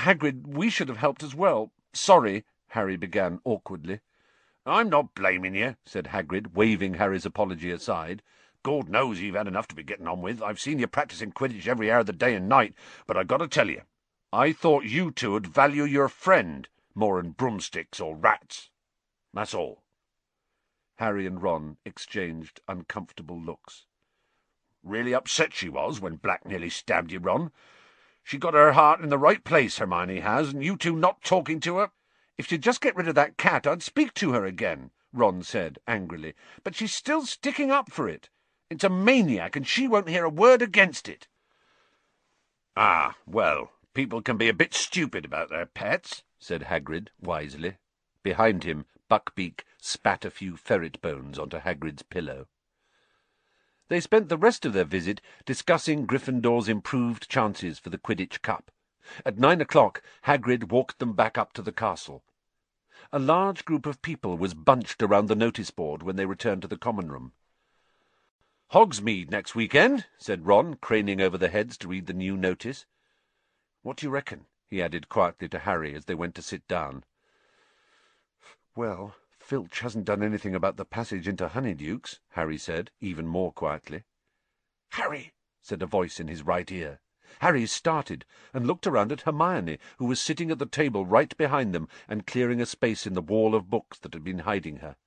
Hagrid, we should have helped as well. Sorry," Harry began awkwardly. "I'm not blaming you," said Hagrid, waving Harry's apology aside. "God knows you've had enough to be getting on with. I've seen you practising Quidditch every hour of the day and night, but I got to tell you, I thought you two would value your friend more'n broomsticks or rats. That's all." Harry and Ron exchanged uncomfortable looks. "Really upset she was when Black nearly stabbed you, Ron. She got her heart in the right place, Hermione has, and you two not talking to her." "If she'd just get rid of that cat, I'd speak to her again," Ron said angrily. "But she's still sticking up for it. It's a maniac, and she won't hear a word against it." "Ah, well, people can be a bit stupid about their pets," said Hagrid wisely. Behind him, Buckbeak spat a few ferret bones onto Hagrid's pillow. They spent the rest of their visit discussing Gryffindor's improved chances for the Quidditch Cup. At 9 o'clock, Hagrid walked them back up to the castle. A large group of people was bunched around the notice board when they returned to the common room. "Hogsmeade next weekend," said Ron, craning over their heads to read the new notice. "What do you reckon?" he added quietly to Harry as they went to sit down. "Well, Filch hasn't done anything about the passage into Honeydukes," Harry said, even more quietly. "Harry!" said a voice in his right ear. Harry started and looked around at Hermione, who was sitting at the table right behind them and clearing a space in the wall of books that had been hiding her.